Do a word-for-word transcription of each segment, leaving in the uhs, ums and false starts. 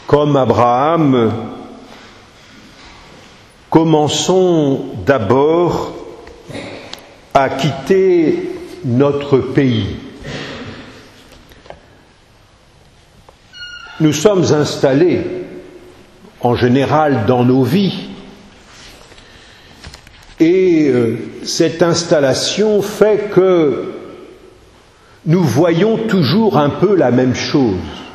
Comme Abraham, commençons d'abord à quitter notre pays. Nous sommes installés, en général, dans nos vies, et euh, cette installation fait que nous voyons toujours un peu la même chose.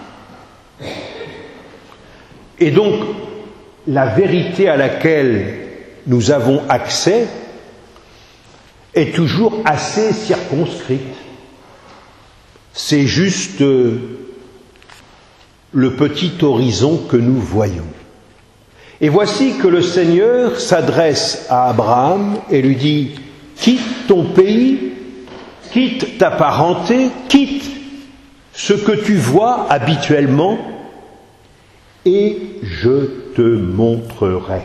Et donc, la vérité à laquelle nous avons accès est toujours assez circonscrite. C'est juste euh, le petit horizon que nous voyons. Et voici que le Seigneur s'adresse à Abraham et lui dit « Quitte ton pays, quitte ta parenté, quitte ce que tu vois habituellement, et je te montrerai.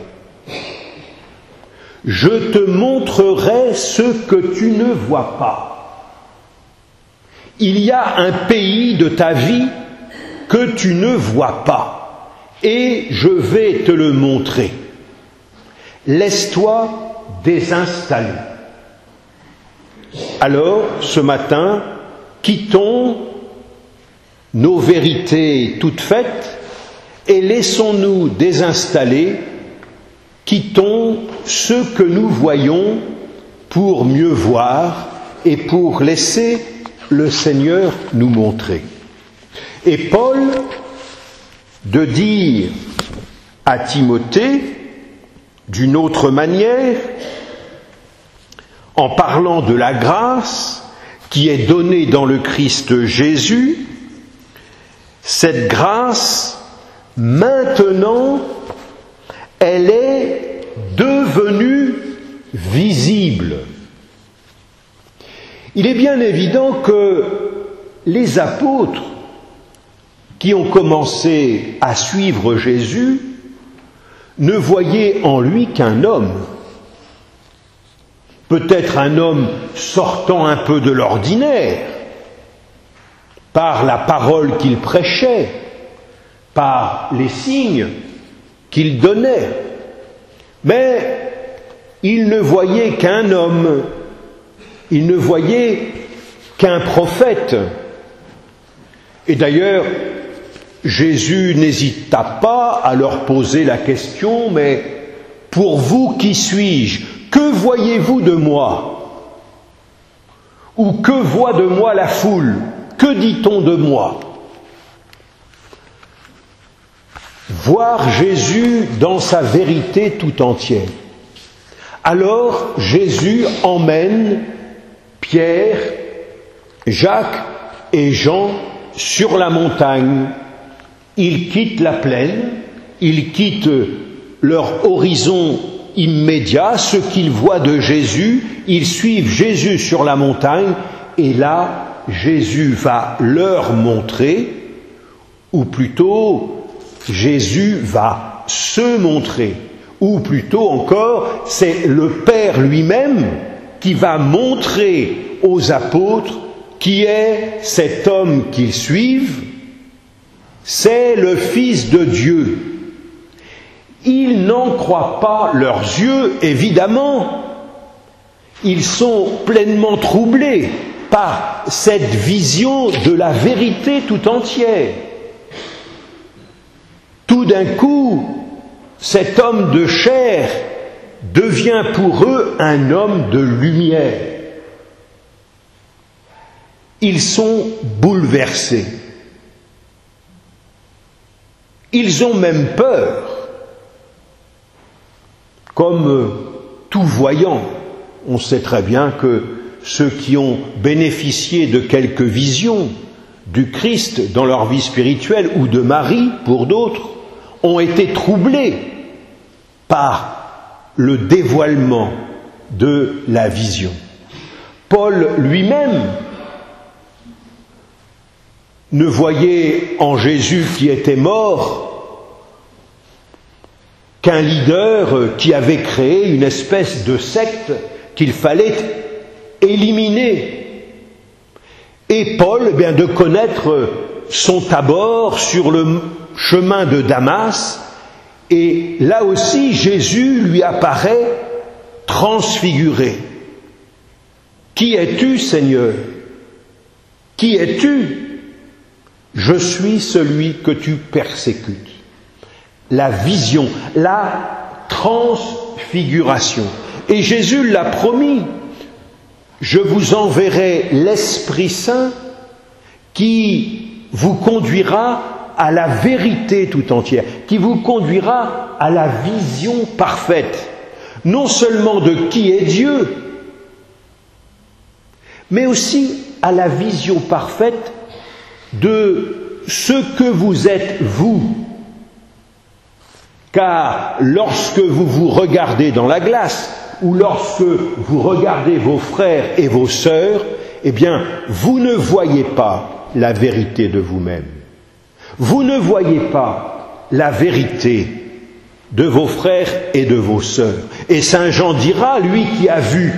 Je te montrerai ce que tu ne vois pas. Il y a un pays de ta vie que tu ne vois pas. Et je vais te le montrer. Laisse-toi désinstaller. » Alors, ce matin, quittons nos vérités toutes faites et laissons-nous désinstaller, quittons ce que nous voyons pour mieux voir et pour laisser le Seigneur nous montrer. Et Paul, de dire à Timothée, d'une autre manière, en parlant de la grâce qui est donnée dans le Christ Jésus, cette grâce, maintenant, elle est devenue visible. Il est bien évident que les apôtres qui ont commencé à suivre Jésus ne voyaient en lui qu'un homme. Peut-être un homme sortant un peu de l'ordinaire, par la parole qu'il prêchait, par les signes qu'il donnait. Mais ils ne voyaient qu'un homme, ils ne voyaient qu'un prophète. Et d'ailleurs, Jésus n'hésita pas à leur poser la question, mais pour vous, qui suis-je? Que voyez-vous de moi? Ou que voit de moi la foule? Que dit-on de moi? Voir Jésus dans sa vérité tout entière. Alors Jésus emmène Pierre, Jacques et Jean sur la montagne. Ils quittent la plaine, ils quittent leur horizon immédiat, ce qu'ils voient de Jésus, ils suivent Jésus sur la montagne, et là, Jésus va leur montrer, ou plutôt, Jésus va se montrer, ou plutôt encore, c'est le Père lui-même qui va montrer aux apôtres qui est cet homme qu'ils suivent. C'est le Fils de Dieu. Ils n'en croient pas leurs yeux, évidemment. Ils sont pleinement troublés par cette vision de la vérité tout entière. Tout d'un coup, cet homme de chair devient pour eux un homme de lumière. Ils sont bouleversés. Ils ont même peur. Comme tout voyant, on sait très bien que ceux qui ont bénéficié de quelques visions du Christ dans leur vie spirituelle, ou de Marie pour d'autres, ont été troublés par le dévoilement de la vision. Paul lui-même ne voyait en Jésus qui était mort qu'un leader qui avait créé une espèce de secte qu'il fallait éliminer. Et Paul, eh bien, de connaître son tabord sur le chemin de Damas, et là aussi Jésus lui apparaît transfiguré. Qui es-tu, Seigneur? Qui es-tu? Je suis celui que tu persécutes. La vision, la transfiguration. Et Jésus l'a promis. Je vous enverrai l'Esprit Saint qui vous conduira à la vérité tout entière, qui vous conduira à la vision parfaite, non seulement de qui est Dieu, mais aussi à la vision parfaite de ce que vous êtes vous. Car lorsque vous vous regardez dans la glace, ou lorsque vous regardez vos frères et vos sœurs, eh bien, vous ne voyez pas la vérité de vous-même. Vous ne voyez pas la vérité de vos frères et de vos sœurs. Et Saint Jean dira, lui qui a vu,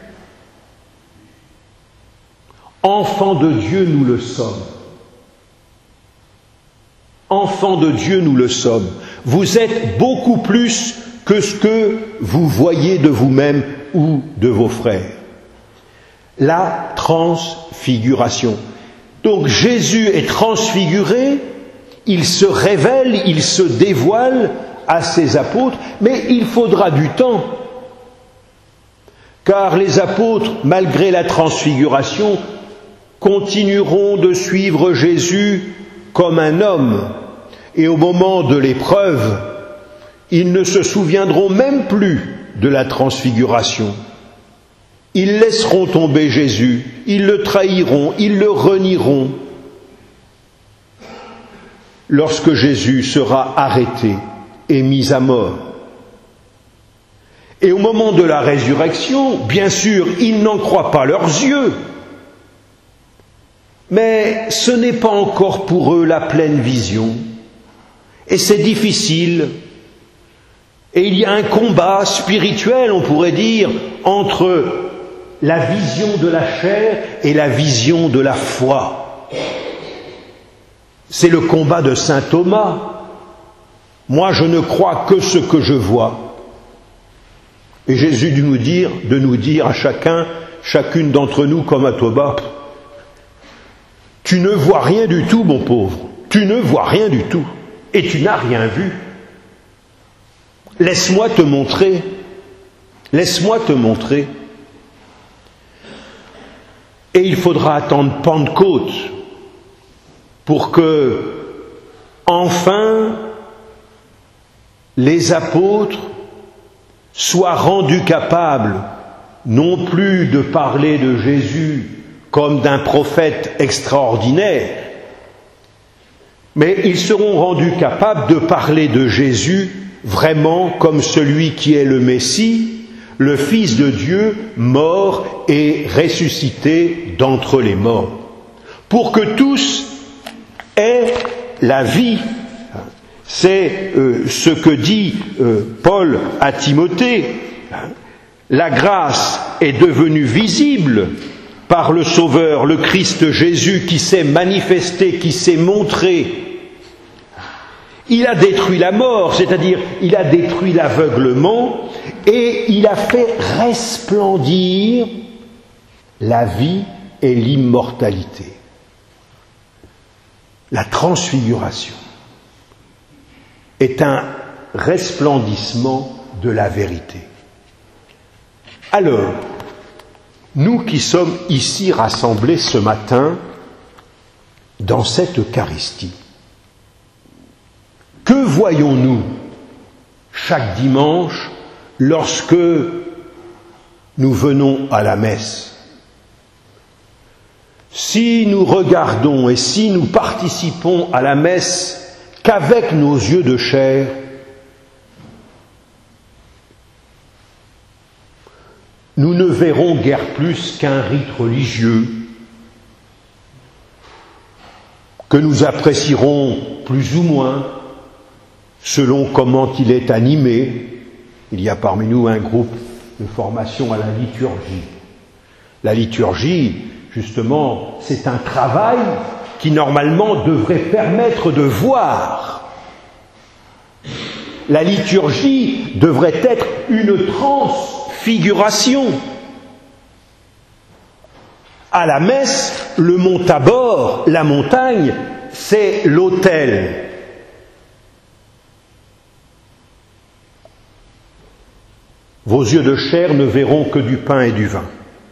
enfants de Dieu, nous le sommes. Enfants de Dieu, nous le sommes. Vous êtes beaucoup plus que ce que vous voyez de vous-même ou de vos frères. La transfiguration. Donc Jésus est transfiguré, il se révèle, il se dévoile à ses apôtres, mais il faudra du temps. Car les apôtres, malgré la transfiguration, continueront de suivre Jésus comme un homme. Et au moment de l'épreuve, ils ne se souviendront même plus de la transfiguration. Ils laisseront tomber Jésus, ils le trahiront, ils le renieront. Lorsque Jésus sera arrêté et mis à mort. Et au moment de la résurrection, bien sûr, ils n'en croient pas leurs yeux. Mais ce n'est pas encore pour eux la pleine vision. Et c'est difficile. Et il y a un combat spirituel, on pourrait dire, entre la vision de la chair et la vision de la foi. C'est le combat de saint Thomas. Moi, je ne crois que ce que je vois. Et Jésus de nous dire, de nous dire à chacun, chacune d'entre nous, comme à Thomas, tu ne vois rien du tout, mon pauvre. Tu ne vois rien du tout. Et tu n'as rien vu. Laisse-moi te montrer. Laisse-moi te montrer. Et il faudra attendre Pentecôte pour que, enfin, les apôtres soient rendus capables non plus de parler de Jésus comme d'un prophète extraordinaire, mais ils seront rendus capables de parler de Jésus vraiment comme celui qui est le Messie, le Fils de Dieu, mort et ressuscité d'entre les morts, pour que tous aient la vie. C'est euh, ce que dit euh, Paul à Timothée. La grâce est devenue visible par le Sauveur, le Christ Jésus, qui s'est manifesté, qui s'est montré. Il a détruit la mort, c'est-à-dire il a détruit l'aveuglement, et il a fait resplendir la vie et l'immortalité. La transfiguration est un resplendissement de la vérité. Alors, nous qui sommes ici rassemblés ce matin dans cette Eucharistie, que voyons-nous chaque dimanche lorsque nous venons à la messe? Si nous regardons et si nous participons à la messe qu'avec nos yeux de chair, nous ne verrons guère plus qu'un rite religieux que nous apprécierons plus ou moins selon comment il est animé. Il y a parmi nous un groupe de formation à la liturgie. La liturgie, justement, c'est un travail qui normalement devrait permettre de voir la liturgie devrait être une transfiguration. À la messe, le mont Tabor, la montagne, c'est l'autel. Vos yeux de chair ne verront que du pain et du vin.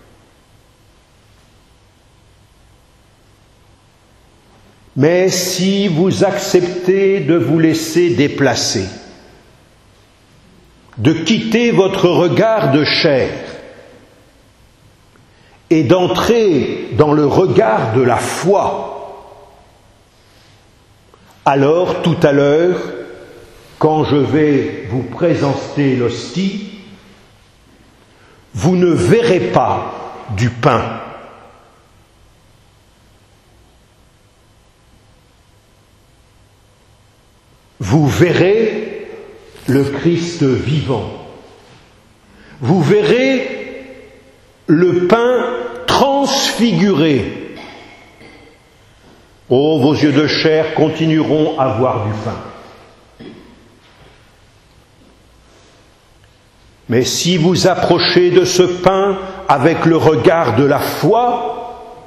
Mais si vous acceptez de vous laisser déplacer, de quitter votre regard de chair et d'entrer dans le regard de la foi, alors tout à l'heure, quand je vais vous présenter l'hostie, vous ne verrez pas du pain. Vous verrez le Christ vivant. Vous verrez le pain transfiguré. Oh, vos yeux de chair continueront à voir du pain. Mais si vous approchez de ce pain avec le regard de la foi,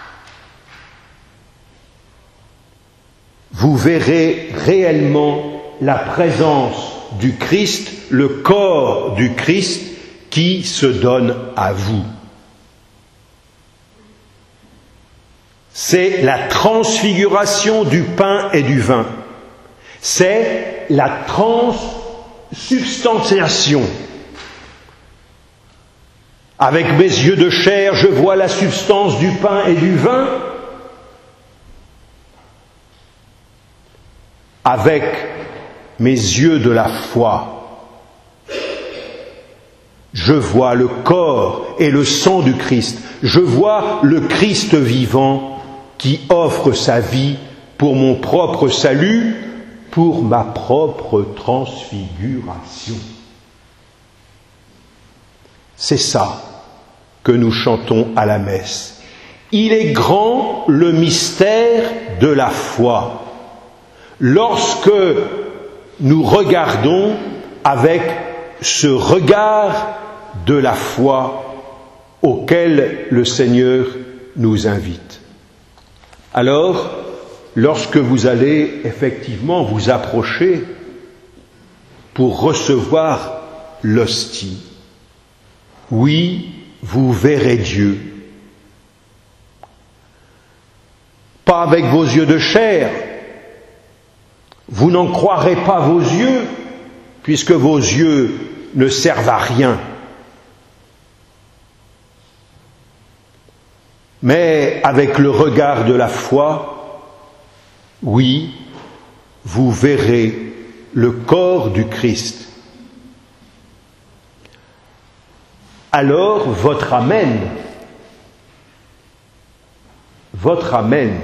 vous verrez réellement la présence du Christ, le corps du Christ qui se donne à vous. C'est la transfiguration du pain et du vin. C'est la transsubstantiation. Avec mes yeux de chair, je vois la substance du pain et du vin. Avec mes yeux de la foi, je vois le corps et le sang du Christ. Je vois le Christ vivant qui offre sa vie pour mon propre salut, pour ma propre transfiguration. C'est ça que nous chantons à la messe. Il est grand le mystère de la foi. Lorsque nous regardons avec ce regard de la foi auquel le Seigneur nous invite. Alors, lorsque vous allez effectivement vous approcher pour recevoir l'hostie, oui, vous verrez Dieu. Pas avec vos yeux de chair. Vous n'en croirez pas vos yeux, puisque vos yeux ne servent à rien. Mais avec le regard de la foi, oui, vous verrez le corps du Christ. Alors votre Amen, votre Amen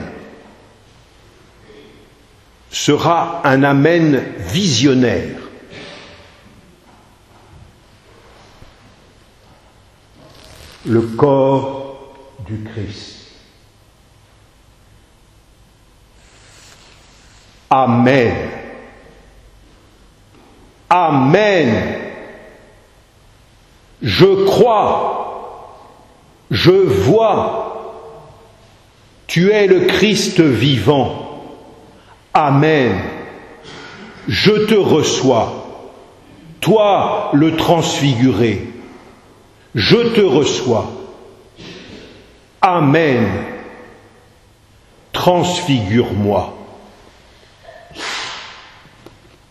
sera un Amen visionnaire. Le corps du Christ. Amen. Amen. Je crois, je vois, tu es le Christ vivant. Amen. Je te reçois, toi le transfiguré. Je te reçois. Amen. Transfigure-moi.